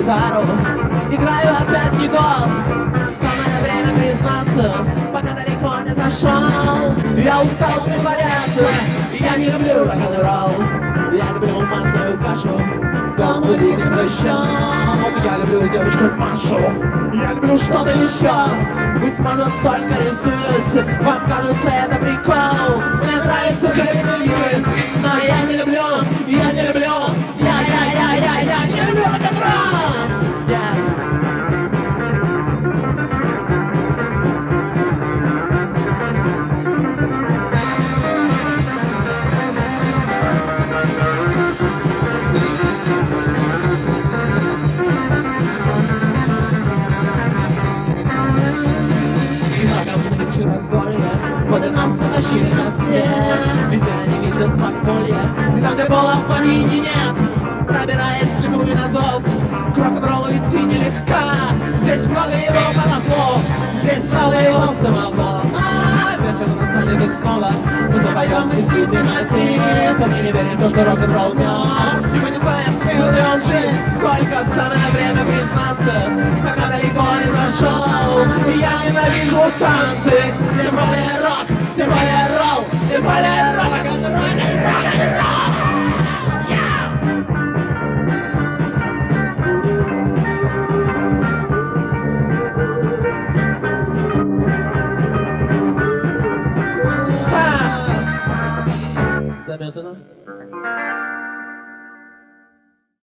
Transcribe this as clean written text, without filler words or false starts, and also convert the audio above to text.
гитару, играю опять не гол. Самое время признаться, пока далеко не зашел. Я устал притворяться, я не люблю рок-н-ролл. Я люблю манную кашу, голубых прыщов. Я люблю девочку Машу, я люблю что-то еще. Быть может, только рисуюсь, вам кажется это прикол. Мне нравится Джейми Льюис, но я не люблю, я не люблю, я не люблю рок-н-ролл. Вот и нас потащили на всех. Везде они видят подполье, и там, где пола в помине нет. Пробираясь вслепую на зов, к рок-н-роллу идти нелегко. Здесь много его колоколов, здесь много его самого. Вечер настанет и снова мы запоем избитый мотив. И мы не верим в то, что рок-н-ролл мертв. И мы не знаем, был ли он жив. Только самое время признаться, пока далеко не зашел. И я ненавижу танцы, тем более рок, тем более ролл, тем более рок-н-ролл.